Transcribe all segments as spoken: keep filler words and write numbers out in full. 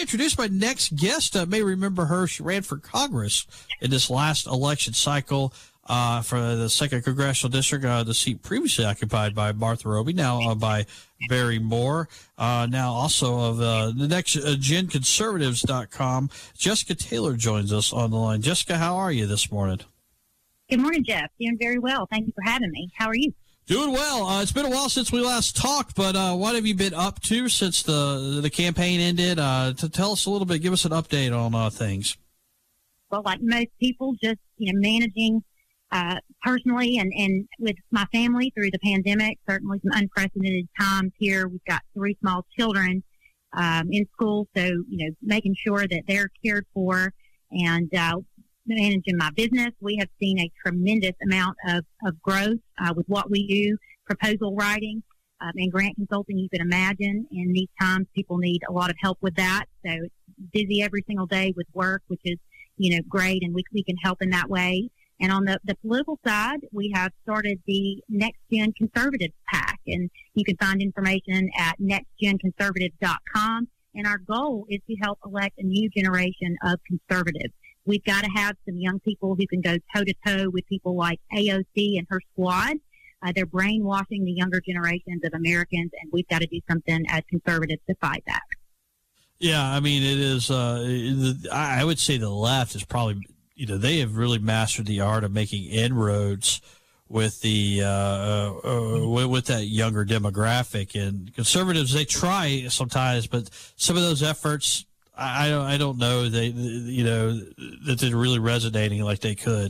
introduce my next guest. Uh, may remember her. She ran for Congress in this last election cycle uh, for the second Congressional District, uh, the seat previously occupied by Martha Roby, now uh, by Barry Moore, uh, now also of uh, the next uh, gen conservatives dot com. Jessica Taylor joins us on the line. Jessica, how are you this morning? Good morning, Jeff. Doing very well. Thank you for having me. How are you? Doing well. Uh, it's been a while since we last talked, but uh, what have you been up to since the the campaign ended? Uh, to tell us a little bit, give us an update on uh, things. Well, like most people, just you know, managing uh, personally and, and with my family through the pandemic. Certainly some unprecedented times here. We've got three small children um, in school, so you know, making sure that they're cared for and uh, managing my business. We have seen a tremendous amount of, of growth uh, with what we do, proposal writing um, and grant consulting, you can imagine. In these times, people need a lot of help with that. So it's busy every single day with work, which is, you know, great, and we, we can help in that way. And on the, the political side, we have started the Next Gen Conservatives PAC, and you can find information at next gen conservatives dot com. And our goal is to help elect a new generation of conservatives. We've got to have some young people who can go toe-to-toe with people like A O C and her squad. Uh, they're brainwashing the younger generations of Americans, and we've got to do something as conservatives to fight that. Yeah, I mean, it is, uh, I would say the left is probably, you know, they have really mastered the art of making inroads with the, uh, uh, with, with that younger demographic. And conservatives, they try sometimes, but some of those efforts, I don't. I don't know. They, you know, that they're really resonating like they could.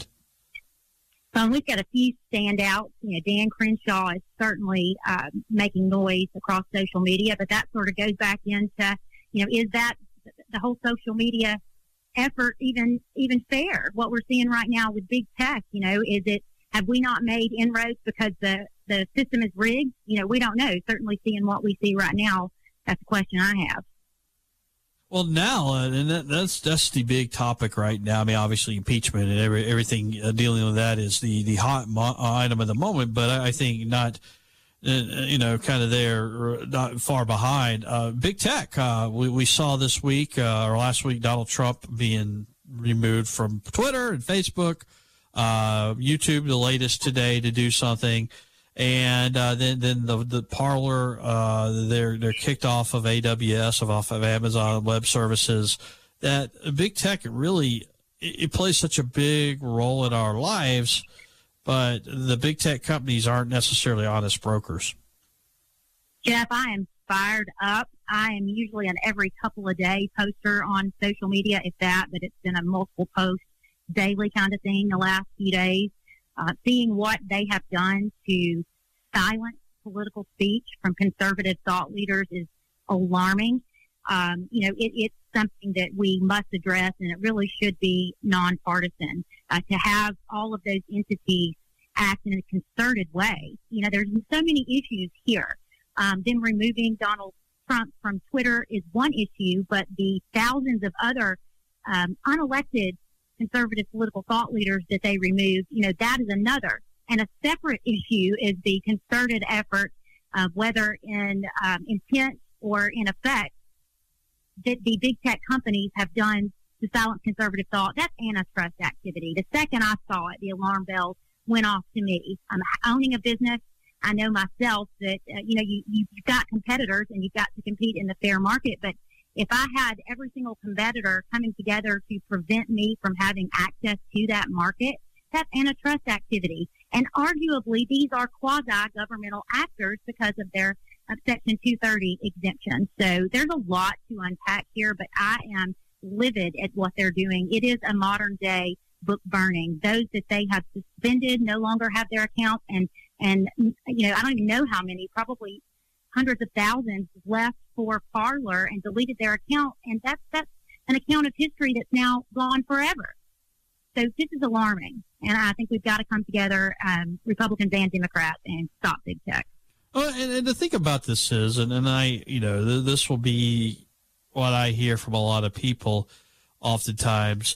Um, we've got a few standouts. You know, Dan Crenshaw is certainly uh, making noise across social media, but that sort of goes back into, you know, is that the whole social media effort even even fair? What we're seeing right now with big tech, you know, is it have we not made inroads because the the system is rigged? You know, we don't know. Certainly, seeing what we see right now, that's a question I have. Well, now, uh, and that, that's that's the big topic right now. I mean, obviously, impeachment and every, everything uh, dealing with that is the, the hot mo- item of the moment. But I, I think not, uh, you know, kind of there, not far behind. Uh, big tech. Uh, we we saw this week uh, or last week Donald Trump being removed from Twitter and Facebook, uh, YouTube. The latest today to do something. And uh, then, then the the Parler, uh, they're they're kicked off of A W S, of off of Amazon Web Services. That big tech, it really it, it plays such a big role in our lives, but the big tech companies aren't necessarily honest brokers. Jeff, I am fired up. I am usually an every couple of day poster on social media, if that, but it's been a multiple post daily kind of thing the last few days. Uh, seeing what they have done to silence political speech from conservative thought leaders is alarming. Um, you know, it, it's something that we must address, and it really should be nonpartisan. Uh, to have all of those entities act in a concerted way. You know, there's so many issues here. Um, them removing Donald Trump from Twitter is one issue, but the thousands of other um, unelected conservative political thought leaders that they removed, you know, that is another. And a separate issue is the concerted effort, uh, whether in um, intent or in effect, that the big tech companies have done to silence conservative thought. That's antitrust activity. The second I saw it, the alarm bells went off to me. I'm owning a business. I know myself that, uh, you know, you, you've got competitors and you've got to compete in the fair market, but if I had every single competitor coming together to prevent me from having access to that market, that's antitrust activity. And arguably, these are quasi-governmental actors because of their uh, Section two thirty exemption. So there's a lot to unpack here, but I am livid at what they're doing. It is a modern-day book burning. Those that they have suspended no longer have their accounts, and, and you know, I don't even know how many, probably hundreds of thousands left for Parler and deleted their account, and that's that's an account of history that's now gone forever. So this is alarming, and I think we've got to come together, um, Republicans and Democrats, and stop big tech. Well, and, and the thing about this is, and, and I, you know, th- this will be what I hear from a lot of people oftentimes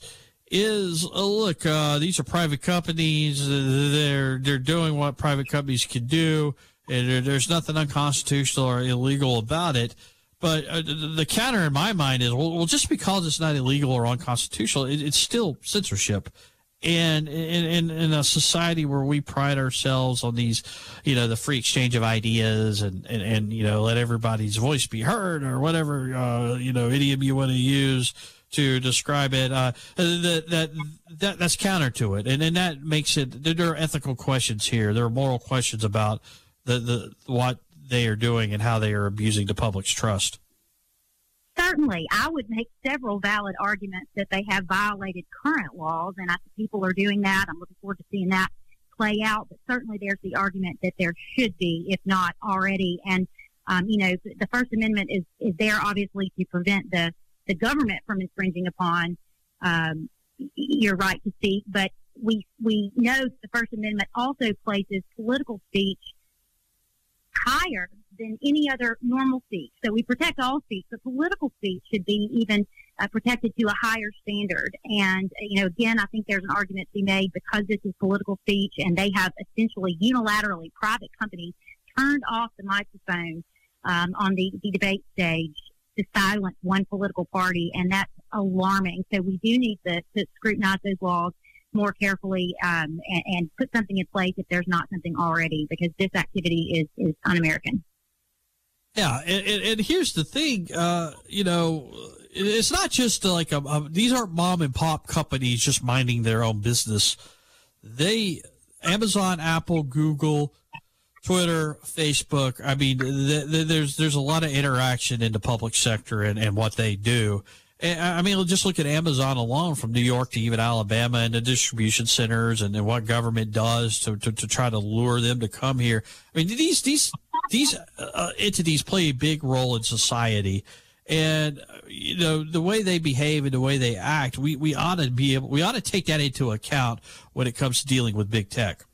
is, oh, look, uh, these are private companies. They're they're doing what private companies can do. And there, there's nothing unconstitutional or illegal about it. But uh, the, the counter in my mind is, well, well, just because it's not illegal or unconstitutional, it, it's still censorship. And in, in, in a society where we pride ourselves on these, you know, the free exchange of ideas and, and, and you know, let everybody's voice be heard or whatever, uh, you know, idiom you want to use to describe it, uh, that, that, that, that's counter to it. And then that makes it, there are ethical questions here. There are moral questions about the, the, what they are doing and how they are abusing the public's trust. Certainly, I would make several valid arguments that they have violated current laws, and I think people are doing that. I'm looking forward to seeing that play out. But certainly, there's the argument that there should be, if not already. And um, you know, the First Amendment is is there obviously to prevent the the government from infringing upon um, your right to speak. But we we know the First Amendment also places political speech higher than any other normal speech. So we protect all speech, but political speech should be even uh, protected to a higher standard. And, you know, again, I think there's an argument to be made because this is political speech and they have essentially unilaterally, private companies turned off the microphone um, on the, the debate stage to silence one political party, and that's alarming. So we do need to, to scrutinize those laws more carefully um, and, and put something in place if there's not something already, because this activity is, is un-American. Yeah, and, and here's the thing, uh, you know, it's not just like a, a, these aren't mom and pop companies just minding their own business. They, Amazon, Apple, Google, Twitter, Facebook. I mean, th- th- there's there's a lot of interaction in the public sector and, and what they do. And, I mean, just look at Amazon alone, from New York to even Alabama, and the distribution centers and, and what government does to, to, to try to lure them to come here. I mean, these these these uh, entities play a big role in society, and you know the way they behave and the way they act. We, we ought to be able we ought to take that into account when it comes to dealing with big tech.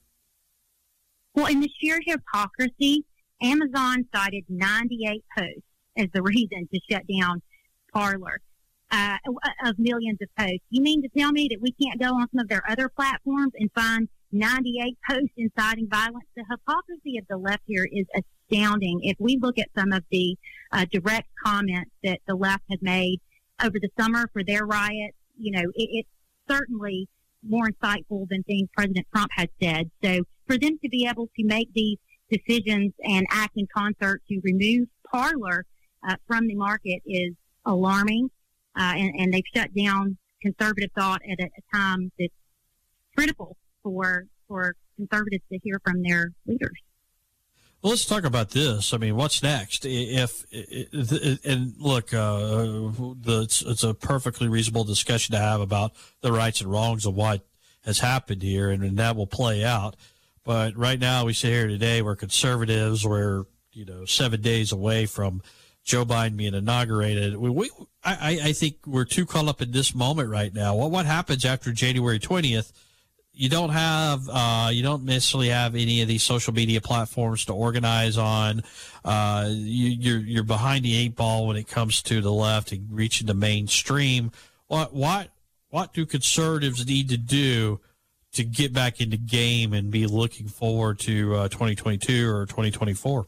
Well, in the sheer hypocrisy, Amazon cited ninety-eight posts as the reason to shut down Parler. Uh, of millions of posts. You mean to tell me that we can't go on some of their other platforms and find ninety-eight posts inciting violence? The hypocrisy of the left here is astounding. If we look at some of the uh, direct comments that the left has made over the summer for their riots, you know, it, it's certainly more insightful than things President Trump has said. So for them to be able to make these decisions and act in concert to remove Parler uh, from the market is alarming. Uh, and, and they've shut down conservative thought at a, a time that's critical for for conservatives to hear from their leaders. Well, let's talk about this. I mean, what's next? If, if and look, uh, the, it's, it's a perfectly reasonable discussion to have about the rights and wrongs of what has happened here, and, and that will play out. But right now, we sit here today, we're conservatives. We're you know seven days away from Joe Biden being inaugurated. We, we I, I think we're too caught up in this moment right now. What what happens after January twentieth? You don't have uh, you don't necessarily have any of these social media platforms to organize on. Uh, you, you're you're behind the eight ball when it comes to the left and reaching the mainstream. What what what do conservatives need to do to get back into game and be looking forward to uh, twenty twenty-two or twenty twenty-four?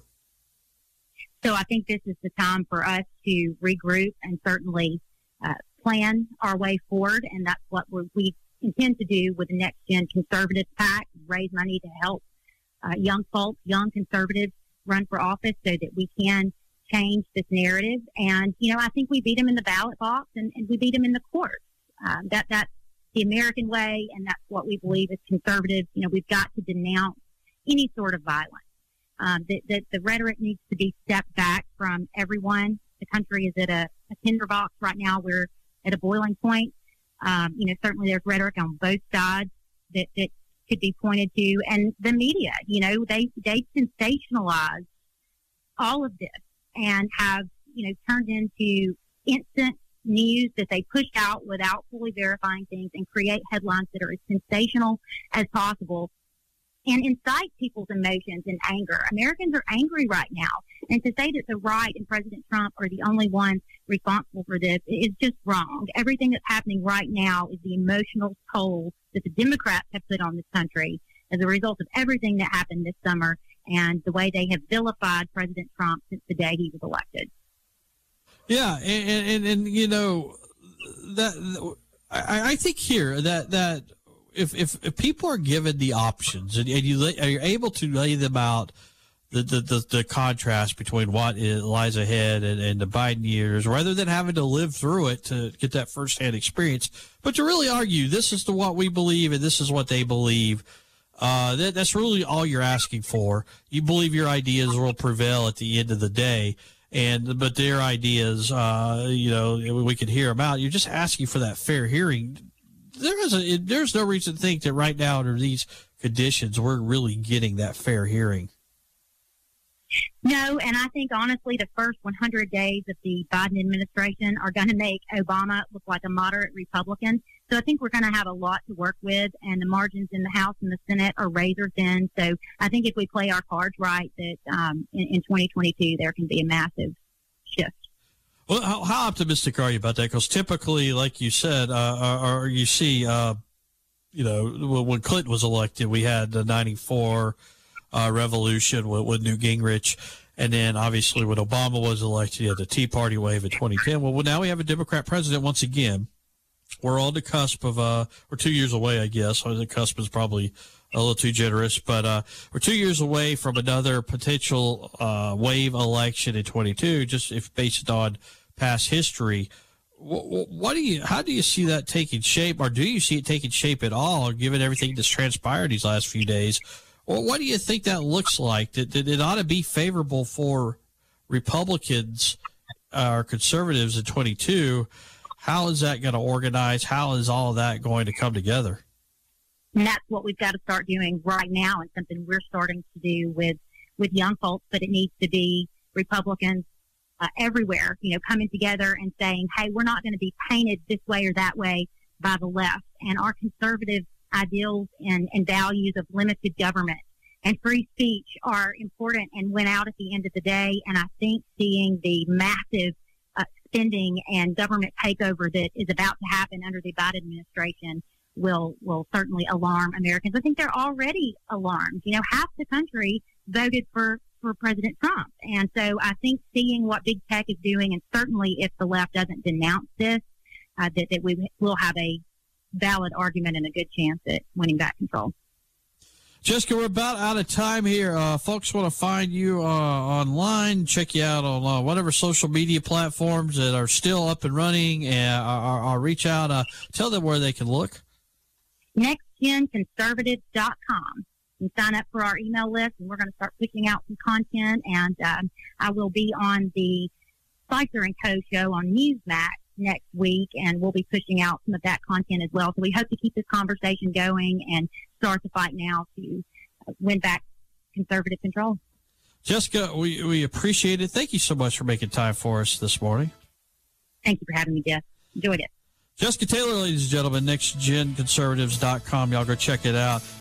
So I think this is the time for us to regroup and certainly uh, plan our way forward, and that's what we're, we intend to do with the Next Gen Conservative PAC, raise money to help uh, young folks, young conservatives run for office so that we can change this narrative. And, you know, I think we beat them in the ballot box and, and we beat them in the courts. Um, that That's the American way, and that's what we believe as conservatives. You know, we've got to denounce any sort of violence. Um, the, the, the rhetoric needs to be stepped back from everyone. The country is at a, a tinderbox right now. We're at a boiling point. Um, you know, certainly there's rhetoric on both sides that, that could be pointed to. And the media, you know, they, they sensationalize all of this and have, you know, turned into instant news that they push out without fully verifying things and create headlines that are as sensational as possible and incite people's emotions and anger. Americans are angry right now. And to say that the right and President Trump are the only ones responsible for this is just wrong. Everything that's happening right now is the emotional toll that the Democrats have put on this country as a result of everything that happened this summer and the way they have vilified President Trump since the day he was elected. Yeah, and and, and you know that I, I think here that that if, if if people are given the options and, and you lay, are you able to lay them out. The, the, the, the contrast between what is, lies ahead and, and the Biden years, rather than having to live through it to get that firsthand experience, but to really argue this is the what we believe and this is what they believe. Uh, that, that's really all you're asking for. You believe your ideas will prevail at the end of the day, and but their ideas, uh, you know, we can hear them out. You're just asking for that fair hearing. There is a, there's no reason to think that right now under these conditions we're really getting that fair hearing. No, and I think, honestly, the first one hundred days of the Biden administration are going to make Obama look like a moderate Republican. So I think we're going to have a lot to work with, and the margins in the House and the Senate are razor thin. So I think if we play our cards right, that um, in, in twenty twenty-two there can be a massive shift. Well, how, how optimistic are you about that? Because typically, like you said, uh, or, or you see, uh, you know, when Clinton was elected, we had the ninety-four Uh, revolution with, with Newt Gingrich, and then obviously when Obama was elected, you had the Tea Party wave in twenty ten. Well, well, now we have a Democrat president once again. We're on the cusp of, uh, we're two years away, I guess. The cusp is probably a little too generous, but uh, we're two years away from another potential uh, wave election in twenty-two, just if based on past history. What, what do you? How do you see that taking shape, or do you see it taking shape at all, given everything that's transpired these last few days? Well, what do you think that looks like? That, that it ought to be favorable for Republicans uh, or conservatives in twenty-two. How is that going to organize? How is all of that going to come together? And that's what we've got to start doing right now, and something we're starting to do with, with young folks, but it needs to be Republicans uh, everywhere, you know, coming together and saying, hey, we're not going to be painted this way or that way by the left. And our conservative ideals and, and values of limited government and free speech are important and win out at the end of the day. And I think seeing the massive uh, spending and government takeover that is about to happen under the Biden administration will will certainly alarm Americans. I think they're already alarmed. You know, half the country voted for, for President Trump. And so I think seeing what big tech is doing, and certainly if the left doesn't denounce this, uh, that, that we will have a valid argument and a good chance at winning back control. Jessica, we're about out of time here. Uh, folks want to find you uh, online, check you out on uh, whatever social media platforms that are still up and running, and uh, reach out. Uh, tell them where they can look. next gen conservatives dot com. You can sign up for our email list, and we're going to start pushing out some content. And um, I will be on the Spicer and Co. show on Newsmax next week, and we'll be pushing out some of that content as well. So we hope to keep this conversation going and start the fight now to win back conservative control. Jessica, we, we appreciate it. Thank you so much for making time for us this morning. Thank you for having me, Jeff. Enjoyed it. Jessica Taylor, ladies and gentlemen, next gen conservatives dot com. Y'all go check it out.